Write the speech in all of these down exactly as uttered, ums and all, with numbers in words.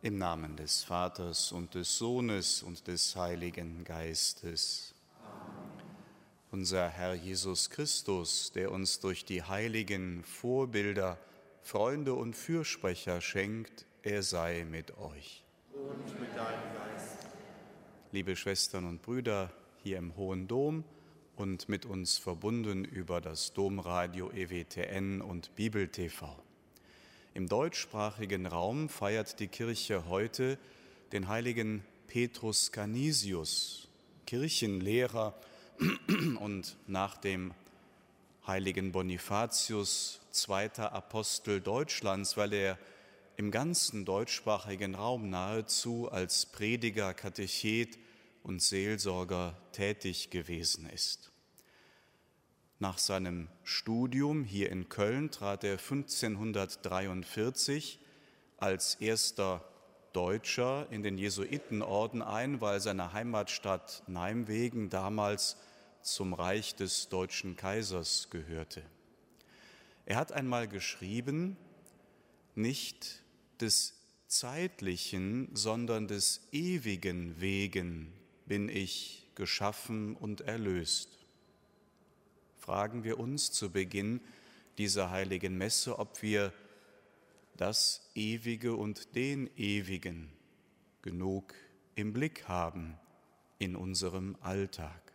Im Namen des Vaters und des Sohnes und des Heiligen Geistes. Amen. Unser Herr Jesus Christus, der uns durch die heiligen Vorbilder, Freunde und Fürsprecher schenkt, er sei mit euch. Und mit deinem Geist. Liebe Schwestern und Brüder hier im Hohen Dom und mit uns verbunden über das Domradio E W T N und Bibel T V. Im deutschsprachigen Raum feiert die Kirche heute den heiligen Petrus Canisius, Kirchenlehrer und nach dem heiligen Bonifatius zweiter Apostel Deutschlands, weil er im ganzen deutschsprachigen Raum nahezu als Prediger, Katechet und Seelsorger tätig gewesen ist. Nach seinem Studium hier in Köln trat er fünfzehnhundertdreiundvierzig als erster Deutscher in den Jesuitenorden ein, weil seine Heimatstadt Nijmegen damals zum Reich des deutschen Kaisers gehörte. Er hat einmal geschrieben, nicht des zeitlichen, sondern des ewigen Wegen bin ich geschaffen und erlöst. Fragen wir uns zu Beginn dieser heiligen Messe, ob wir das Ewige und den Ewigen genug im Blick haben in unserem Alltag.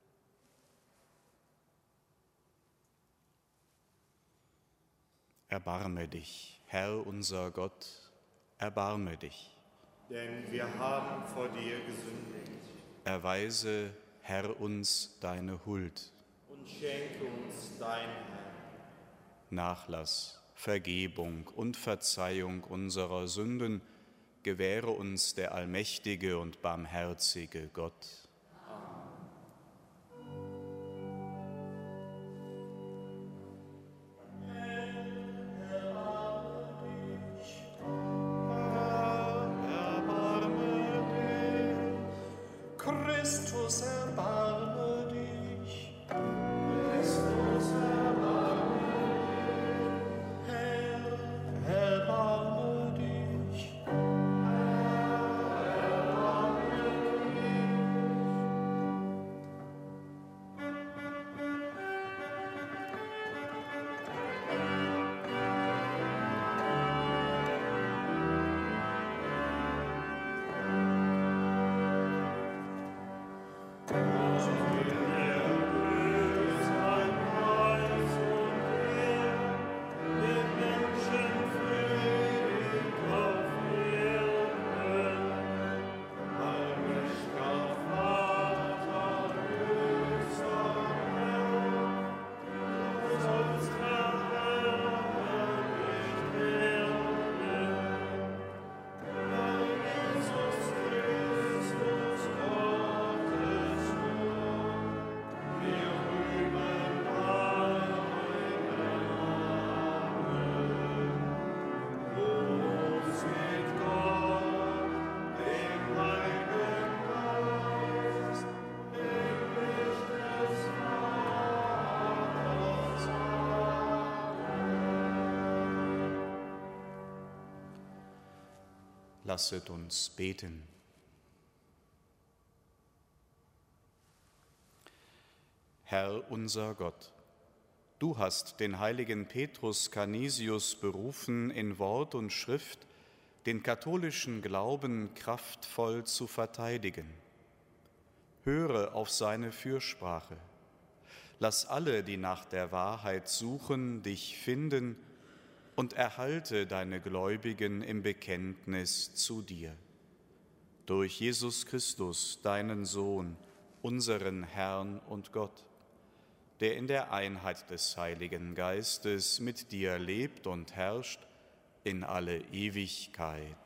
Erbarme dich, Herr unser Gott, erbarme dich. Denn wir haben vor dir gesündigt. Erweise, Herr, uns deine Huld. Und schenke uns dein Heil. Nachlass, Vergebung und Verzeihung unserer Sünden gewähre uns der allmächtige und barmherzige Gott. Christus, erbarme dich. Christus, erbarme dich. Herr, erbarme dich. Herr, erbarme dich. Lasset uns beten. Herr unser Gott, du hast den heiligen Petrus Canisius berufen, in Wort und Schrift den katholischen Glauben kraftvoll zu verteidigen. Höre auf seine Fürsprache. Lass alle, die nach der Wahrheit suchen, dich finden und erhalte deine Gläubigen im Bekenntnis zu dir. Durch Jesus Christus, deinen Sohn, unseren Herrn und Gott, der in der Einheit des Heiligen Geistes mit dir lebt und herrscht in alle Ewigkeit.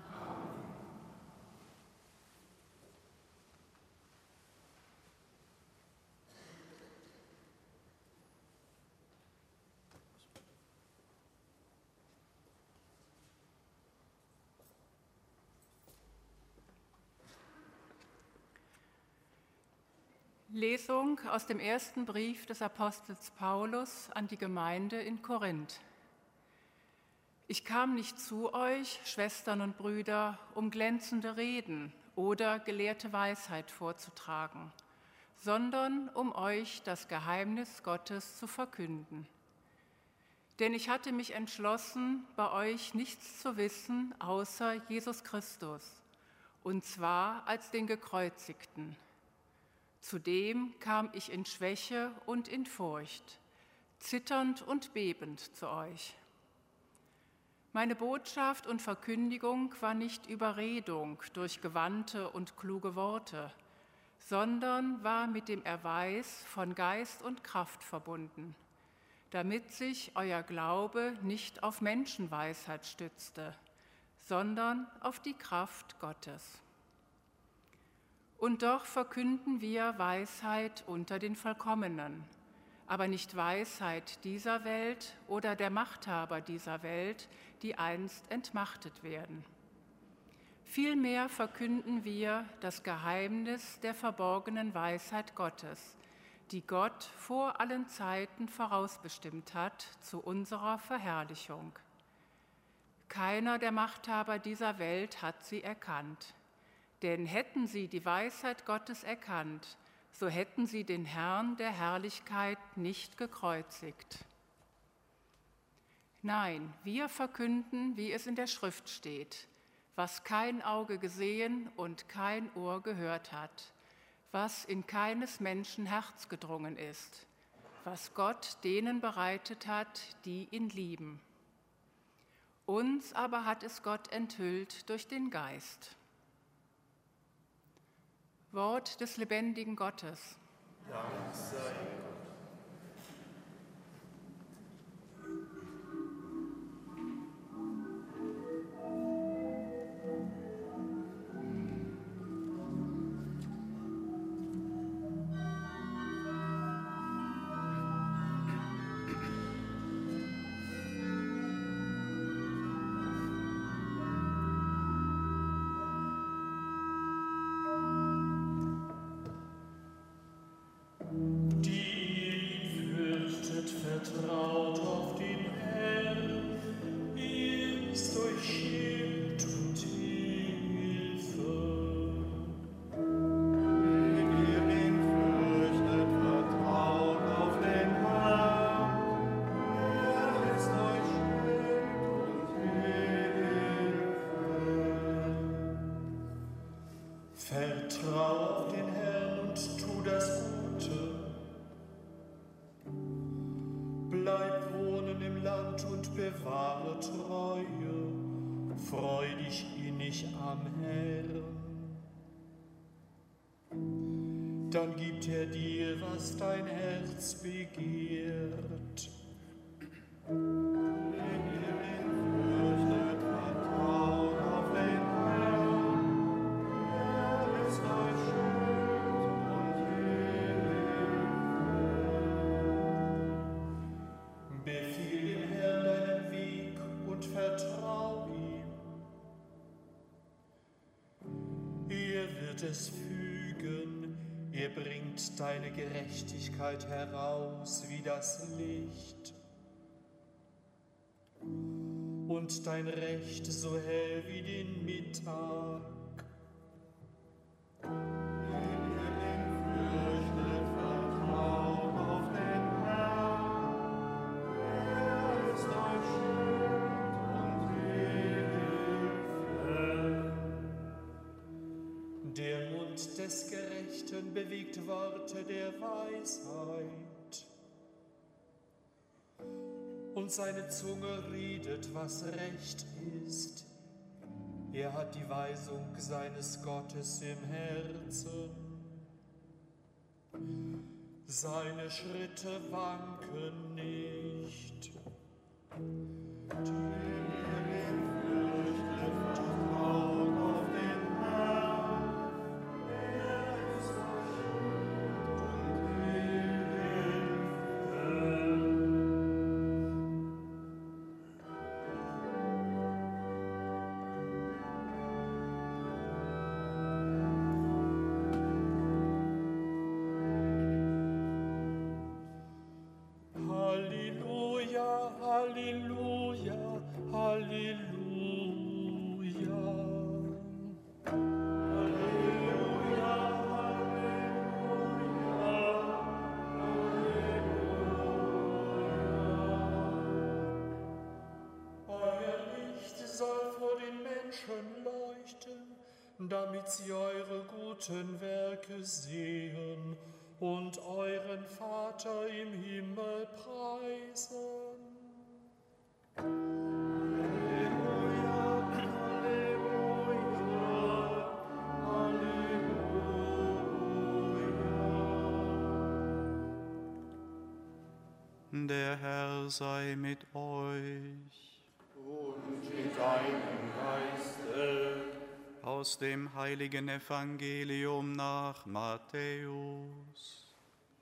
Lesung aus dem ersten Brief des Apostels Paulus an die Gemeinde in Korinth. Ich kam nicht zu euch, Schwestern und Brüder, um glänzende Reden oder gelehrte Weisheit vorzutragen, sondern um euch das Geheimnis Gottes zu verkünden. Denn ich hatte mich entschlossen, bei euch nichts zu wissen, außer Jesus Christus, und zwar als den Gekreuzigten. Zudem kam ich in Schwäche und in Furcht, zitternd und bebend zu euch. Meine Botschaft und Verkündigung war nicht Überredung durch gewandte und kluge Worte, sondern war mit dem Erweis von Geist und Kraft verbunden, damit sich euer Glaube nicht auf Menschenweisheit stützte, sondern auf die Kraft Gottes. Und doch verkünden wir Weisheit unter den Vollkommenen, aber nicht Weisheit dieser Welt oder der Machthaber dieser Welt, die einst entmachtet werden. Vielmehr verkünden wir das Geheimnis der verborgenen Weisheit Gottes, die Gott vor allen Zeiten vorausbestimmt hat zu unserer Verherrlichung. Keiner der Machthaber dieser Welt hat sie erkannt, denn hätten sie die Weisheit Gottes erkannt, so hätten sie den Herrn der Herrlichkeit nicht gekreuzigt. Nein, wir verkünden, wie es in der Schrift steht, was kein Auge gesehen und kein Ohr gehört hat, was in keines Menschen Herz gedrungen ist, was Gott denen bereitet hat, die ihn lieben. Uns aber hat es Gott enthüllt durch den Geist. Wort des lebendigen Gottes. Dank sei Gott. Vertrau auf den Herrn und tu das Gute. Bleib wohnen im Land und bewahre Treue. Freu dich innig am Herrn. Dann gibt er dir, was dein Herz begehrt. Es fügen, er bringt deine Gerechtigkeit heraus wie das Licht und dein Recht so hell wie den Mittag. Des Gerechten bewegt Worte der Weisheit, und seine Zunge redet, was recht ist. Er hat die Weisung seines Gottes im Herzen. Seine Schritte wanken nicht. Halleluja, Halleluja, damit sie eure guten Werke sehen und euren Vater im Himmel preisen. Der Herr sei mit euch. Und mit deinem Geiste. Aus dem heiligen Evangelium nach Matthäus.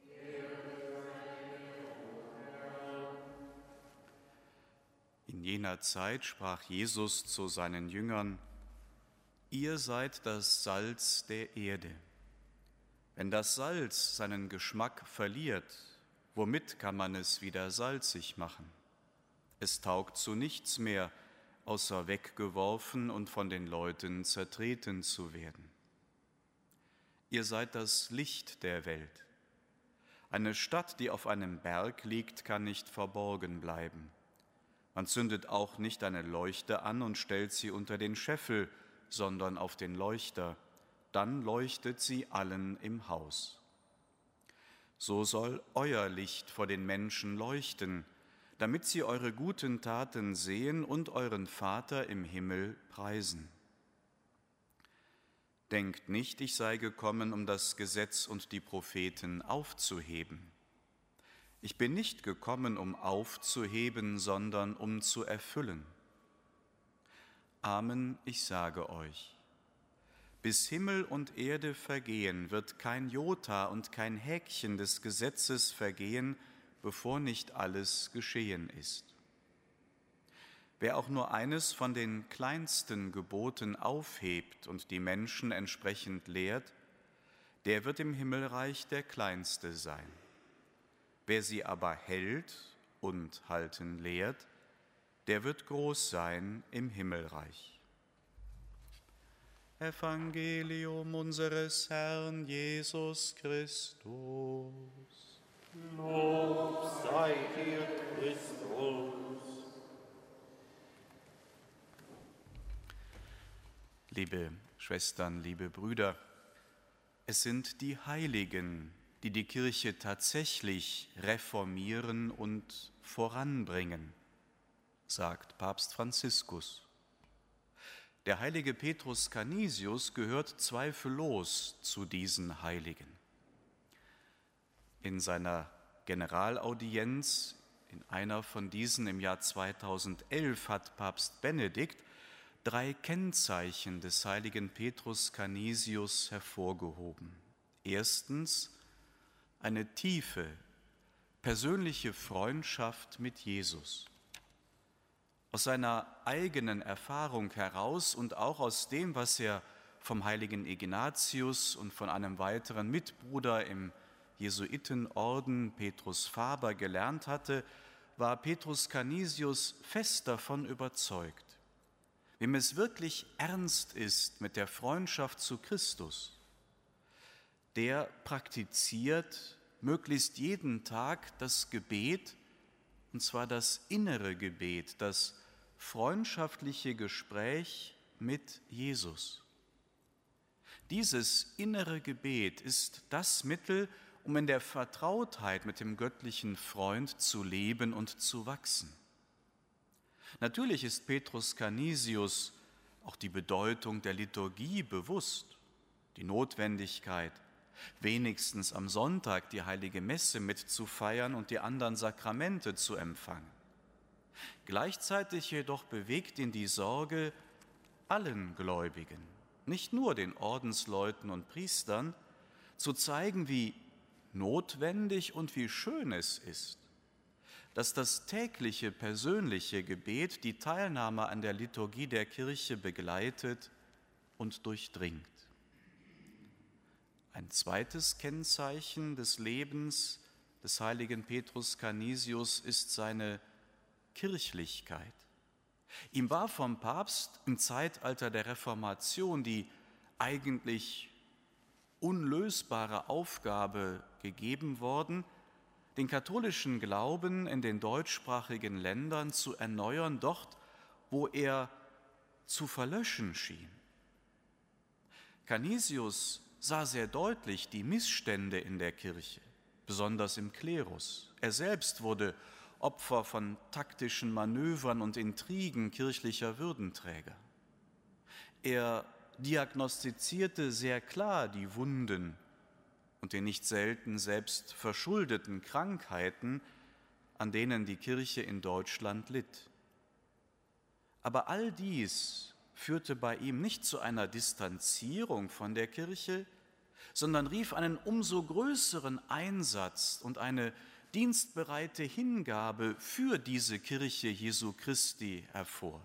In jener Zeit sprach Jesus zu seinen Jüngern: Ihr seid das Salz der Erde. Wenn das Salz seinen Geschmack verliert, womit kann man es wieder salzig machen? Es taugt zu nichts mehr, außer weggeworfen und von den Leuten zertreten zu werden. Ihr seid das Licht der Welt. Eine Stadt, die auf einem Berg liegt, kann nicht verborgen bleiben. Man zündet auch nicht eine Leuchte an und stellt sie unter den Scheffel, sondern auf den Leuchter. Dann leuchtet sie allen im Haus. So soll euer Licht vor den Menschen leuchten, damit sie eure guten Taten sehen und euren Vater im Himmel preisen. Denkt nicht, ich sei gekommen, um das Gesetz und die Propheten aufzuheben. Ich bin nicht gekommen, um aufzuheben, sondern um zu erfüllen. Amen, ich sage euch, bis Himmel und Erde vergehen, wird kein Jota und kein Häkchen des Gesetzes vergehen, bevor nicht alles geschehen ist. Wer auch nur eines von den kleinsten Geboten aufhebt und die Menschen entsprechend lehrt, der wird im Himmelreich der Kleinste sein. Wer sie aber hält und halten lehrt, der wird groß sein im Himmelreich. Evangelium unseres Herrn Jesus Christus. Lob sei dir, Christus. Liebe Schwestern, liebe Brüder, es sind die Heiligen, die die Kirche tatsächlich reformieren und voranbringen, sagt Papst Franziskus. Der heilige Petrus Canisius gehört zweifellos zu diesen Heiligen. In seiner Generalaudienz, in einer von diesen im Jahr zweitausendelf, hat Papst Benedikt drei Kennzeichen des heiligen Petrus Canisius hervorgehoben. Erstens eine tiefe, persönliche Freundschaft mit Jesus. Aus seiner eigenen Erfahrung heraus und auch aus dem, was er vom heiligen Ignatius und von einem weiteren Mitbruder im Jesuitenorden, Petrus Faber, gelernt hatte, war Petrus Canisius fest davon überzeugt: Wem es wirklich ernst ist mit der Freundschaft zu Christus, der praktiziert möglichst jeden Tag das Gebet, und zwar das innere Gebet, das freundschaftliche Gespräch mit Jesus. Dieses innere Gebet ist das Mittel, um in der Vertrautheit mit dem göttlichen Freund zu leben und zu wachsen. Natürlich ist Petrus Canisius auch die Bedeutung der Liturgie bewusst, die Notwendigkeit, wenigstens am Sonntag die heilige Messe mitzufeiern und die anderen Sakramente zu empfangen. Gleichzeitig jedoch bewegt ihn die Sorge, allen Gläubigen, nicht nur den Ordensleuten und Priestern, zu zeigen, wie notwendig und wie schön es ist, dass das tägliche persönliche Gebet die Teilnahme an der Liturgie der Kirche begleitet und durchdringt. Ein zweites Kennzeichen des Lebens des heiligen Petrus Canisius ist seine Kirchlichkeit. Ihm war vom Papst im Zeitalter der Reformation die eigentlich unlösbare Aufgabe gegeben worden, den katholischen Glauben in den deutschsprachigen Ländern zu erneuern, dort, wo er zu verlöschen schien. Canisius sah sehr deutlich die Missstände in der Kirche, besonders im Klerus. Er selbst wurde Opfer von taktischen Manövern und Intrigen kirchlicher Würdenträger. Er diagnostizierte sehr klar die Wunden und die nicht selten selbst verschuldeten Krankheiten, an denen die Kirche in Deutschland litt. Aber all dies führte bei ihm nicht zu einer Distanzierung von der Kirche, sondern rief einen umso größeren Einsatz und eine dienstbereite Hingabe für diese Kirche Jesu Christi hervor.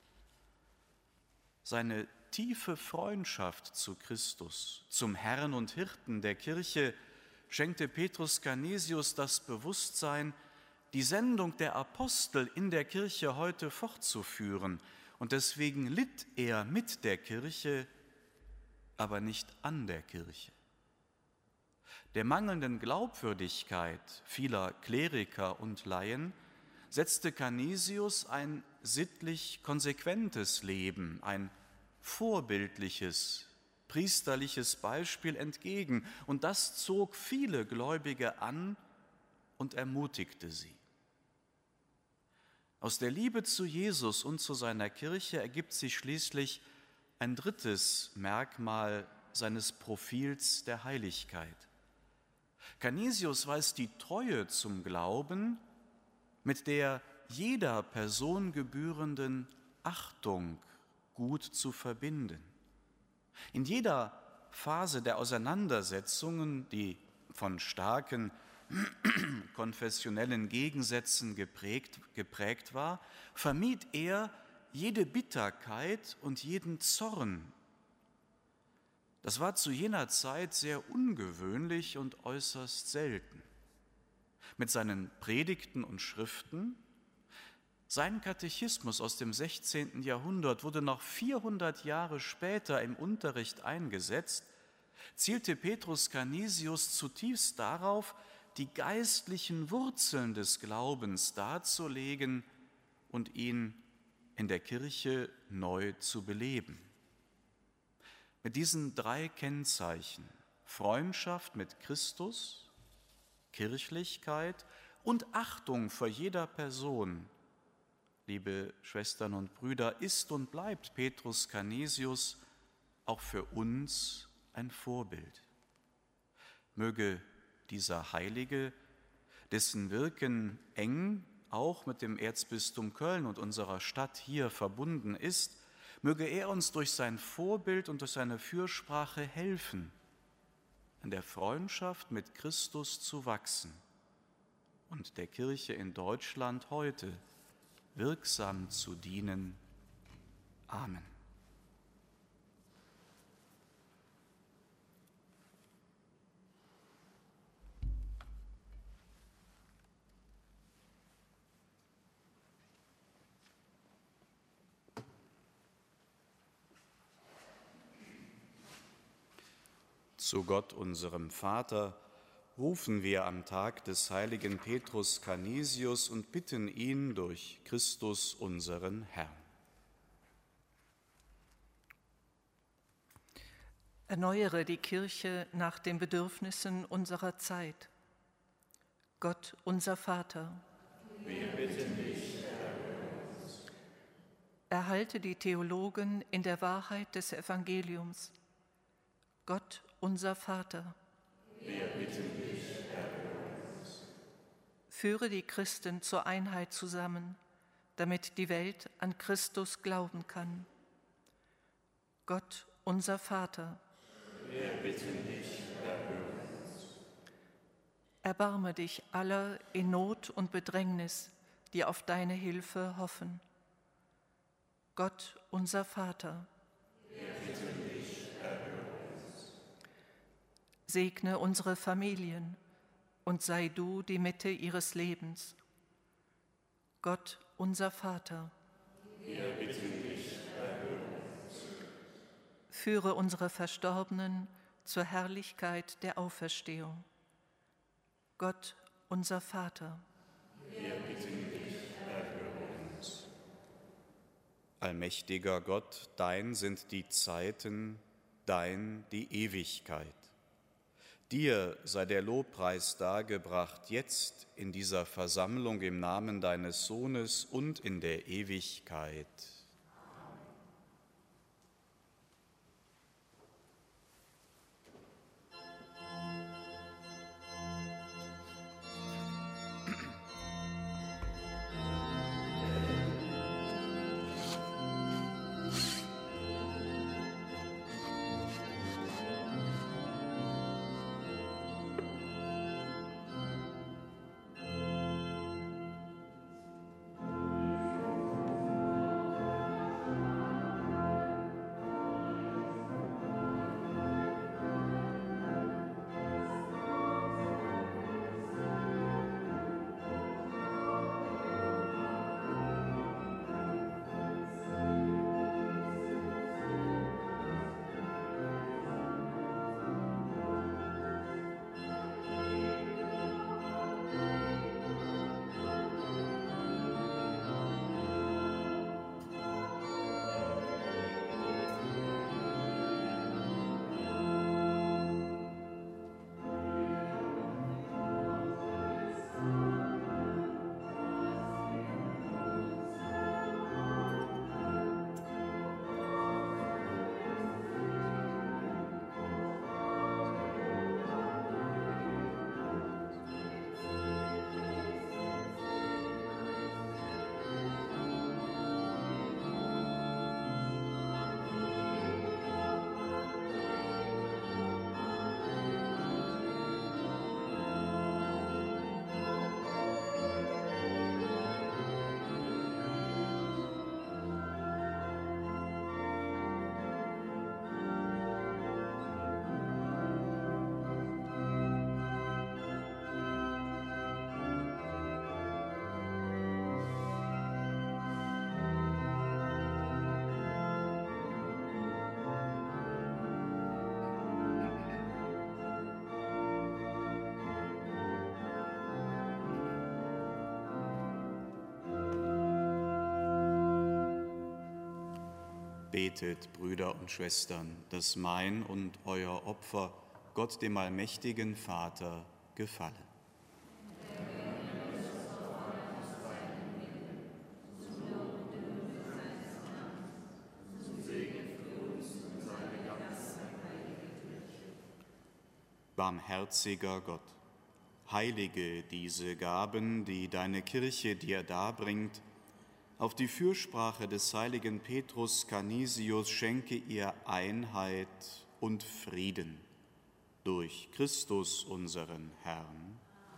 Seine tiefe Freundschaft zu Christus, zum Herrn und Hirten der Kirche, schenkte Petrus Canisius das Bewusstsein, die Sendung der Apostel in der Kirche heute fortzuführen. Und deswegen litt er mit der Kirche, aber nicht an der Kirche. Der mangelnden Glaubwürdigkeit vieler Kleriker und Laien setzte Canisius ein sittlich konsequentes Leben, ein vorbildliches, priesterliches Beispiel entgegen. Und das zog viele Gläubige an und ermutigte sie. Aus der Liebe zu Jesus und zu seiner Kirche ergibt sich schließlich ein drittes Merkmal seines Profils der Heiligkeit. Canisius weiß die Treue zum Glauben mit der jeder Person gebührenden Achtung gut zu verbinden. In jeder Phase der Auseinandersetzungen, die von starken konfessionellen Gegensätzen geprägt, geprägt war, vermied er jede Bitterkeit und jeden Zorn. Das war zu jener Zeit sehr ungewöhnlich und äußerst selten. Mit seinen Predigten und Schriften, sein Katechismus aus dem sechzehnten Jahrhundert wurde noch vierhundert Jahre später im Unterricht eingesetzt, zielte Petrus Canisius zutiefst darauf, die geistlichen Wurzeln des Glaubens darzulegen und ihn in der Kirche neu zu beleben. Mit diesen drei Kennzeichen, Freundschaft mit Christus, Kirchlichkeit und Achtung vor jeder Person, liebe Schwestern und Brüder, ist und bleibt Petrus Canisius auch für uns ein Vorbild. Möge dieser Heilige, dessen Wirken eng auch mit dem Erzbistum Köln und unserer Stadt hier verbunden ist, möge er uns durch sein Vorbild und durch seine Fürsprache helfen, in der Freundschaft mit Christus zu wachsen und der Kirche in Deutschland heute wirksam zu dienen. Amen. Zu Gott, unserem Vater, rufen wir am Tag des heiligen Petrus Canisius und bitten ihn durch Christus, unseren Herrn. Erneuere die Kirche nach den Bedürfnissen unserer Zeit. Gott, unser Vater, Wir bitten dich, erhöre uns. erhalte die Theologen in der Wahrheit des Evangeliums. Gott, unser Vater, Wir bitten dich, erhöre uns. führe die Christen zur Einheit zusammen, damit die Welt an Christus glauben kann. Gott, unser Vater, Wir bitten dich, erhöre uns. erbarme dich aller in Not und Bedrängnis, die auf deine Hilfe hoffen. Gott, unser Vater, Wir bitten dich, erhöre uns. segne unsere Familien und sei du die Mitte ihres Lebens. Gott, unser Vater, Wir bitten dich, erhöre uns. führe unsere Verstorbenen zur Herrlichkeit der Auferstehung. Gott, unser Vater, Wir bitten dich, erhöre uns. Allmächtiger Gott, dein sind die Zeiten, dein die Ewigkeit. Dir sei der Lobpreis dargebracht, jetzt in dieser Versammlung im Namen deines Sohnes und in der Ewigkeit. Betet, Brüder und Schwestern, dass mein und euer Opfer Gott, dem allmächtigen Vater, gefalle. Barmherziger Gott, heilige diese Gaben, die deine Kirche dir darbringt. Auf die Fürsprache des heiligen Petrus Canisius schenke ihr Einheit und Frieden durch Christus unseren Herrn.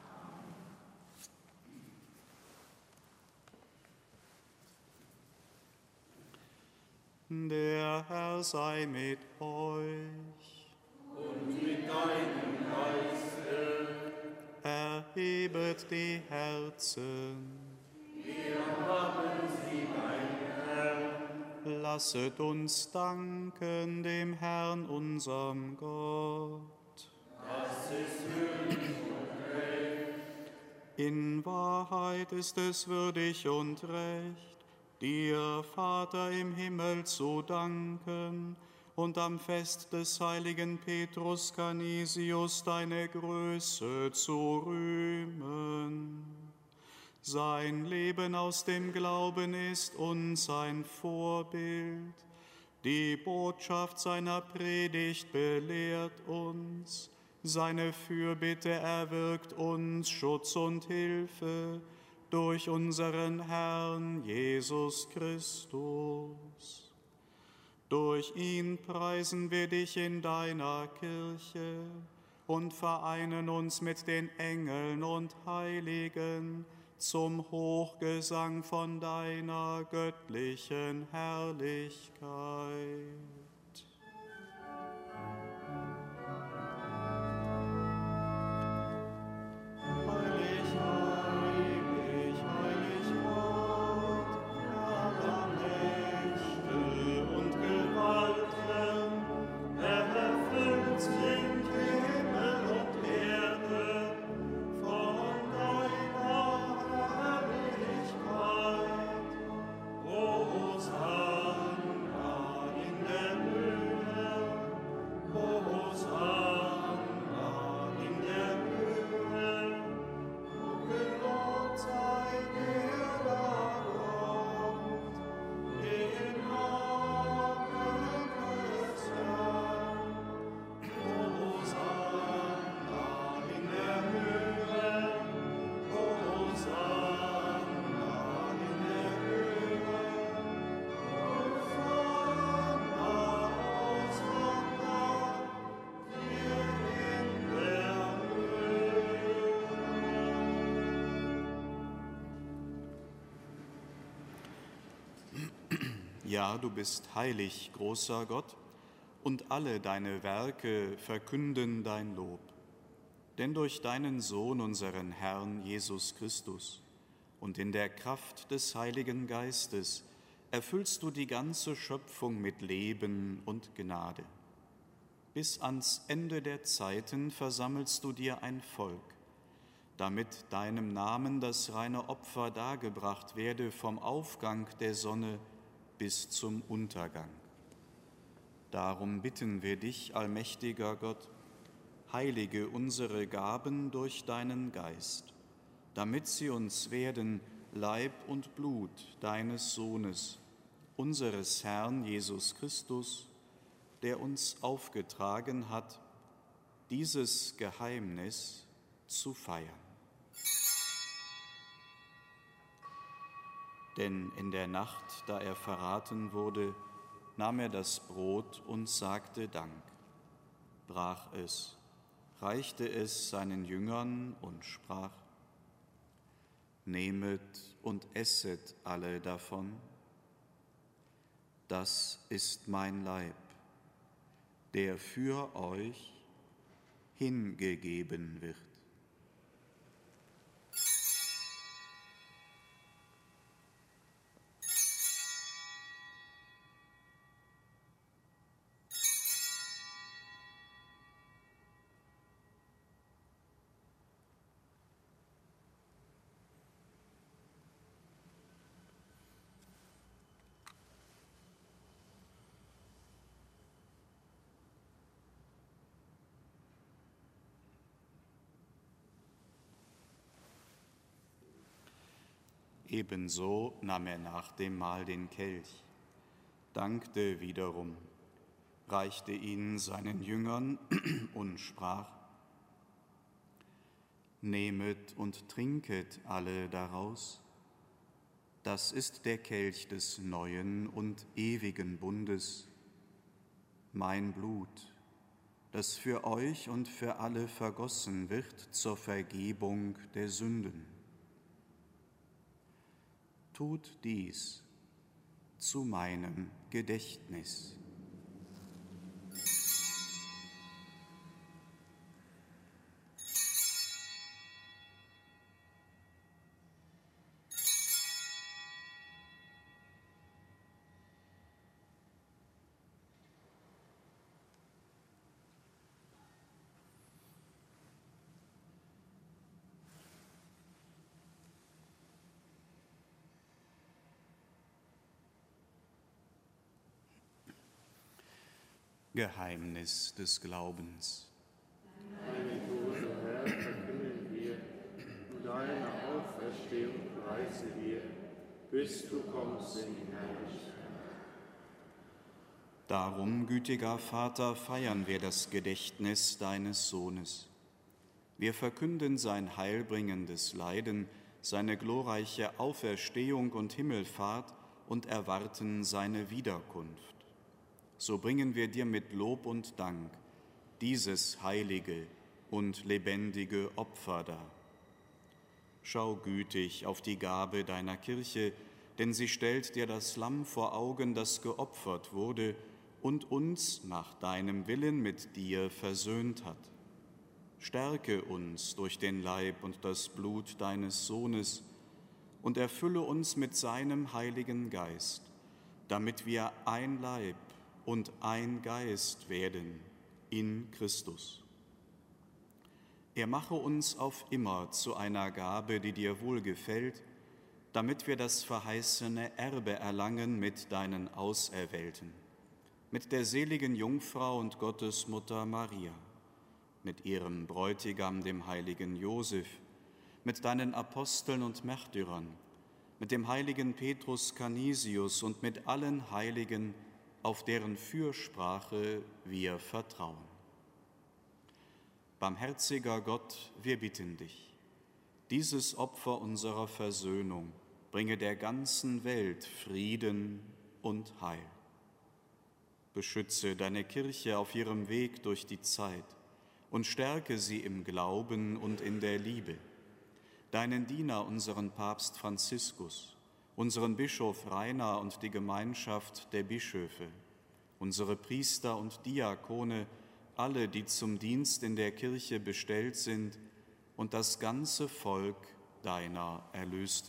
Der Herr sei mit euch. Und mit deinem Geiste. Erhebet die Herzen. Wir haben sie, mein Herr. Lasset uns danken dem Herrn, unserem Gott. Das ist würdig und recht. In Wahrheit ist es würdig und recht, dir, Vater im Himmel, zu danken und am Fest des heiligen Petrus Canisius deine Größe zu rühmen. Sein Leben aus dem Glauben ist uns ein Vorbild. Die Botschaft seiner Predigt belehrt uns. Seine Fürbitte erwirkt uns Schutz und Hilfe durch unseren Herrn Jesus Christus. Durch ihn preisen wir dich in deiner Kirche und vereinen uns mit den Engeln und Heiligen zum Hochgesang von deiner göttlichen Herrlichkeit. Heilig, heilig, heilig Gott, Herr der Mächte und Gewalten, er erfüllt den Himmel und Erde von deiner Herrlichkeit. Hosanna in der Ja, du bist heilig, großer Gott, und alle deine Werke verkünden dein Lob. Denn durch deinen Sohn, unseren Herrn Jesus Christus, und in der Kraft des Heiligen Geistes erfüllst du die ganze Schöpfung mit Leben und Gnade. Bis ans Ende der Zeiten versammelst du dir ein Volk, damit deinem Namen das reine Opfer dargebracht werde vom Aufgang der Sonne bis zum Untergang. Darum bitten wir dich, allmächtiger Gott, heilige unsere Gaben durch deinen Geist, damit sie uns werden Leib und Blut deines Sohnes, unseres Herrn Jesus Christus, der uns aufgetragen hat, dieses Geheimnis zu feiern. Denn in der Nacht, da er verraten wurde, nahm er das Brot und sagte Dank, brach es, reichte es seinen Jüngern und sprach: Nehmet und esset alle davon. Das ist mein Leib, der für euch hingegeben wird. Ebenso nahm er nach dem Mahl den Kelch, dankte wiederum, reichte ihn seinen Jüngern und sprach: Nehmet und trinket alle daraus. Das ist der Kelch des neuen und ewigen Bundes, mein Blut, das für euch und für alle vergossen wird zur Vergebung der Sünden. Tut dies zu meinem Gedächtnis. Geheimnis des Glaubens. Deinen Tod, o Herr, verkünden wir, und deine Auferstehung preisen wir, bis du kommst in Herrlichkeit. Darum, gütiger Vater, feiern wir das Gedächtnis deines Sohnes. Wir verkünden sein heilbringendes Leiden, seine glorreiche Auferstehung und Himmelfahrt und erwarten seine Wiederkunft. So bringen wir dir mit Lob und Dank dieses heilige und lebendige Opfer dar. Schau gütig auf die Gabe deiner Kirche, denn sie stellt dir das Lamm vor Augen, das geopfert wurde und uns nach deinem Willen mit dir versöhnt hat. Stärke uns durch den Leib und das Blut deines Sohnes und erfülle uns mit seinem Heiligen Geist, damit wir ein Leib und ein Geist werden in Christus. Er mache uns auf immer zu einer Gabe, die dir wohlgefällt, damit wir das verheißene Erbe erlangen mit deinen Auserwählten, mit der seligen Jungfrau und Gottesmutter Maria, mit ihrem Bräutigam, dem heiligen Josef, mit deinen Aposteln und Märtyrern, mit dem heiligen Petrus Canisius und mit allen Heiligen, auf deren Fürsprache wir vertrauen. Barmherziger Gott, wir bitten dich, dieses Opfer unserer Versöhnung bringe der ganzen Welt Frieden und Heil. Beschütze deine Kirche auf ihrem Weg durch die Zeit und stärke sie im Glauben und in der Liebe. Deinen Diener, unseren Papst Franziskus, unseren Bischof Rainer und die Gemeinschaft der Bischöfe, unsere Priester und Diakone, alle, die zum Dienst in der Kirche bestellt sind, und das ganze Volk deiner Erlösten.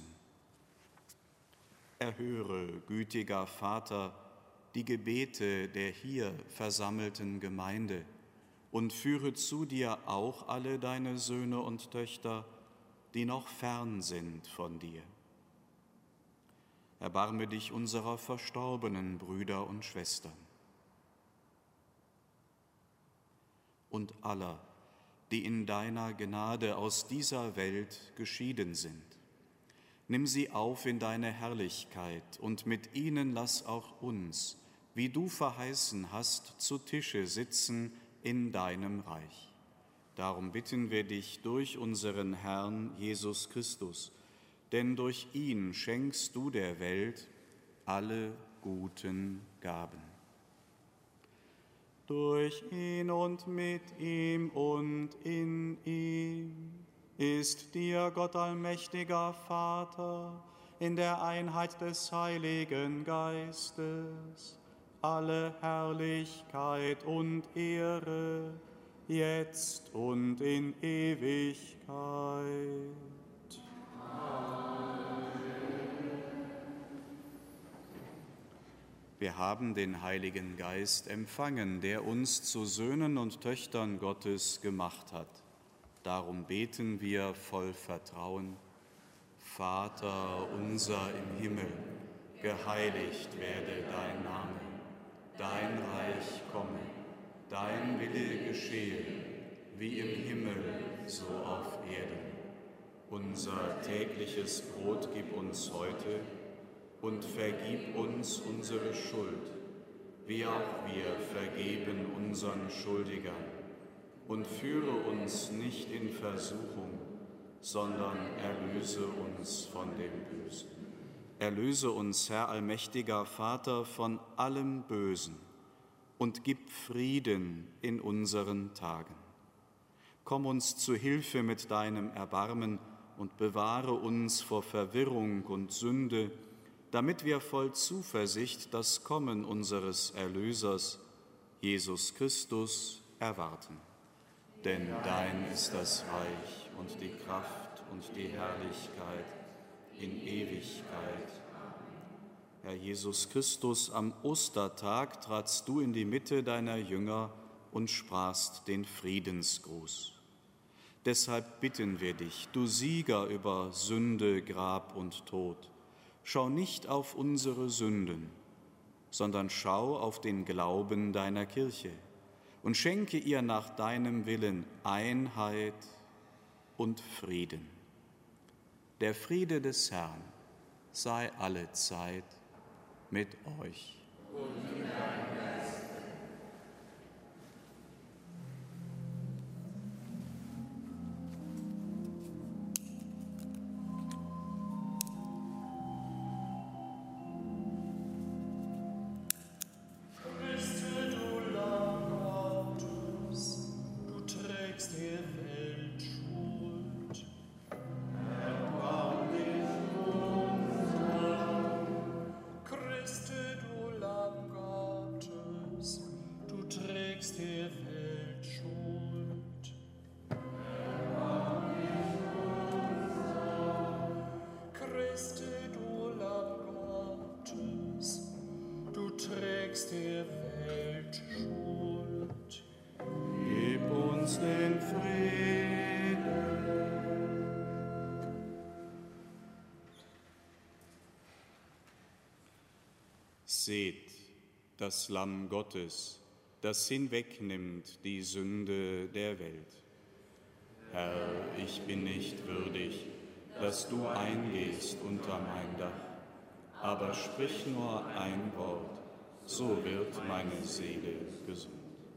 Erhöre, gütiger Vater, die Gebete der hier versammelten Gemeinde und führe zu dir auch alle deine Söhne und Töchter, die noch fern sind von dir. Erbarme dich unserer verstorbenen Brüder und Schwestern und aller, die in deiner Gnade aus dieser Welt geschieden sind. Nimm sie auf in deine Herrlichkeit und mit ihnen lass auch uns, wie du verheißen hast, zu Tische sitzen in deinem Reich. Darum bitten wir dich durch unseren Herrn Jesus Christus, denn durch ihn schenkst du der Welt alle guten Gaben. Durch ihn und mit ihm und in ihm ist dir, Gott allmächtiger Vater, in der Einheit des Heiligen Geistes, alle Herrlichkeit und Ehre, jetzt und in Ewigkeit. Wir haben den Heiligen Geist empfangen, der uns zu Söhnen und Töchtern Gottes gemacht hat. Darum beten wir voll Vertrauen. Vater unser im Himmel, geheiligt werde dein Name. Dein Reich komme, dein Wille geschehe, wie im Himmel, so auf Erden. Unser tägliches Brot gib uns heute und vergib uns unsere Schuld, wie auch wir vergeben unseren Schuldigern. Und führe uns nicht in Versuchung, sondern erlöse uns von dem Bösen. Erlöse uns, Herr allmächtiger Vater, von allem Bösen und gib Frieden in unseren Tagen. Komm uns zu Hilfe mit deinem Erbarmen und bewahre uns vor Verwirrung und Sünde, damit wir voll Zuversicht das Kommen unseres Erlösers, Jesus Christus, erwarten. Denn dein ist das Reich und die Kraft und die Herrlichkeit in Ewigkeit. Herr Jesus Christus, am Ostertag tratst du in die Mitte deiner Jünger und sprachst den Friedensgruß. Deshalb bitten wir dich, du Sieger über Sünde, Grab und Tod, schau nicht auf unsere Sünden, sondern schau auf den Glauben deiner Kirche und schenke ihr nach deinem Willen Einheit und Frieden. Der Friede des Herrn sei allezeit mit euch. Und mit deinem Geist. Seht, das Lamm Gottes, das hinwegnimmt die Sünde der Welt. Herr, ich bin nicht würdig, dass du eingehst unter mein Dach, aber sprich nur ein Wort, so wird meine Seele gesund.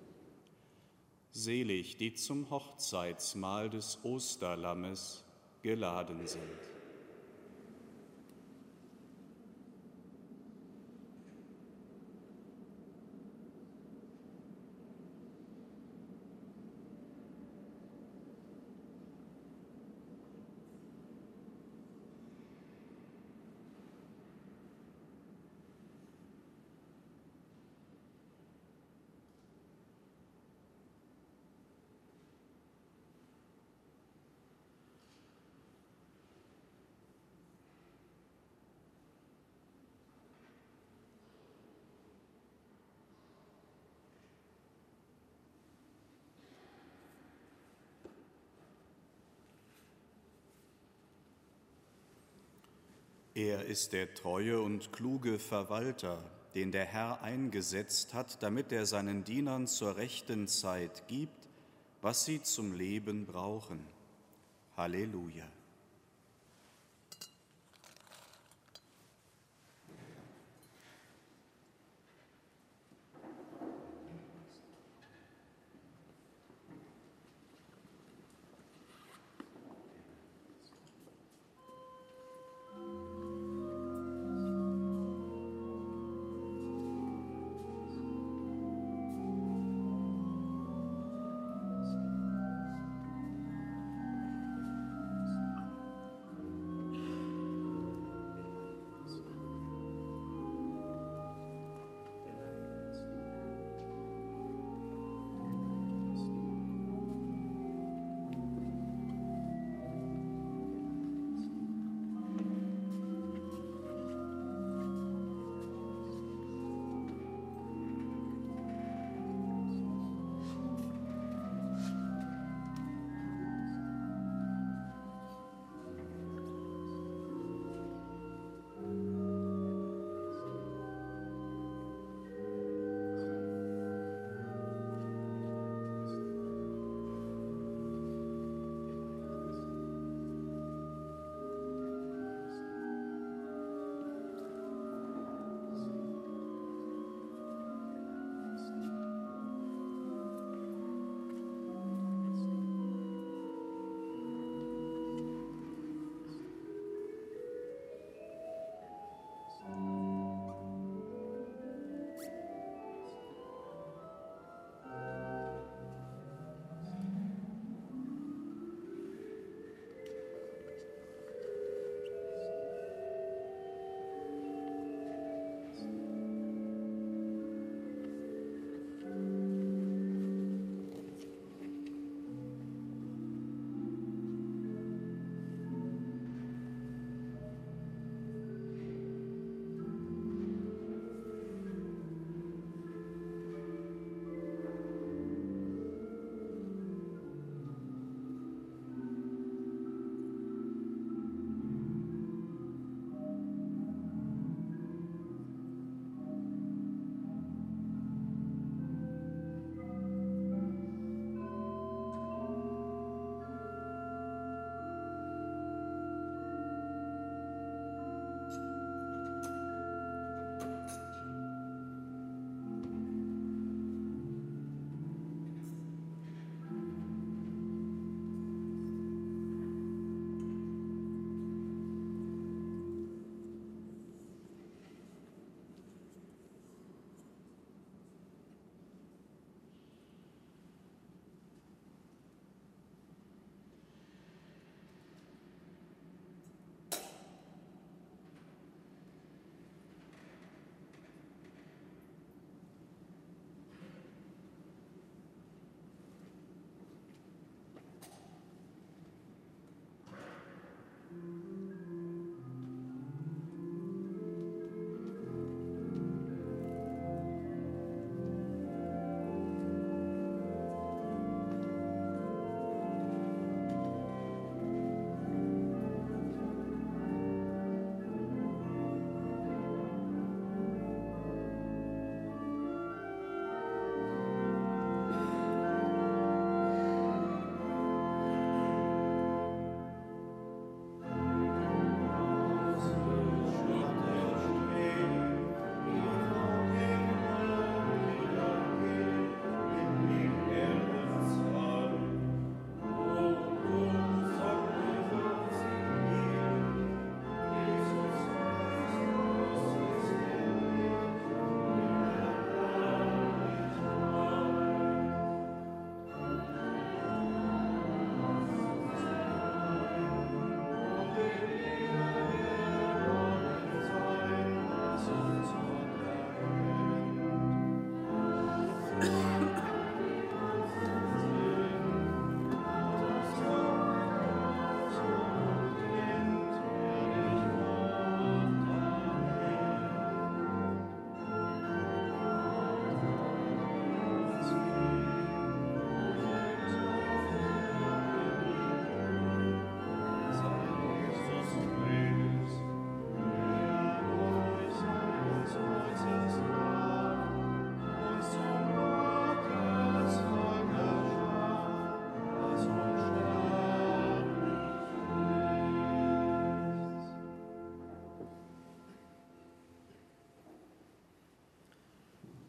Selig, die zum Hochzeitsmahl des Osterlammes geladen sind. Er ist der treue und kluge Verwalter, den der Herr eingesetzt hat, damit er seinen Dienern zur rechten Zeit gibt, was sie zum Leben brauchen. Halleluja.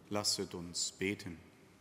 Lasset uns beten.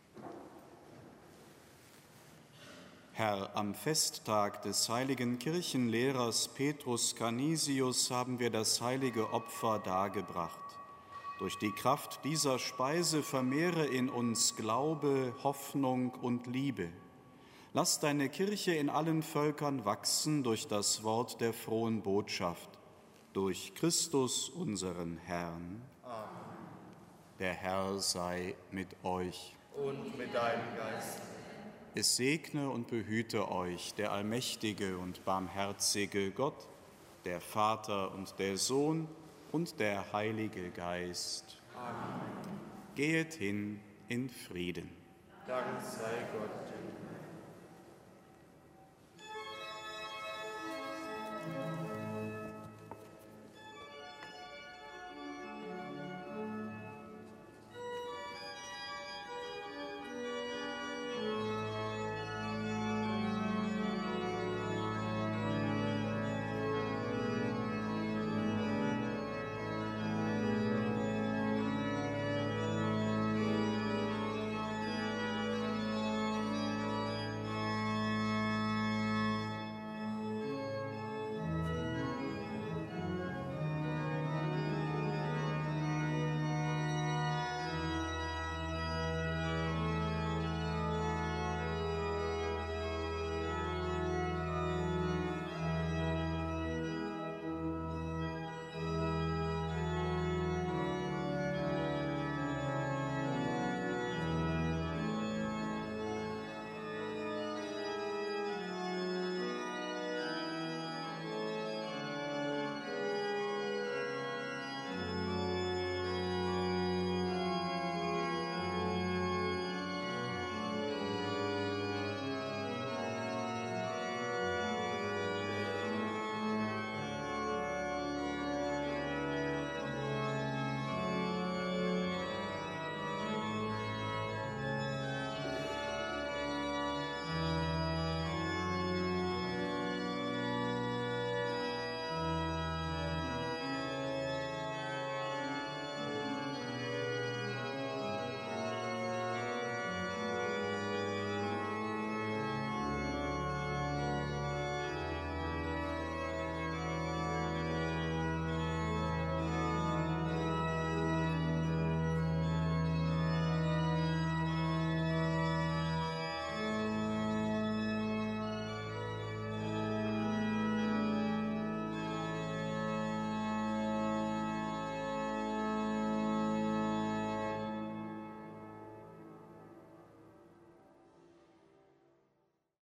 Herr, am Festtag des heiligen Kirchenlehrers Petrus Canisius haben wir das heilige Opfer dargebracht. Durch die Kraft dieser Speise vermehre in uns Glaube, Hoffnung und Liebe. Lass deine Kirche in allen Völkern wachsen durch das Wort der frohen Botschaft. Durch Christus, unseren Herrn. Amen. Der Herr sei mit euch. Und mit deinem Geist. Es segne und behüte euch der allmächtige und barmherzige Gott, der Vater und der Sohn und der Heilige Geist. Amen. Gehet hin in Frieden. Dank sei Gott.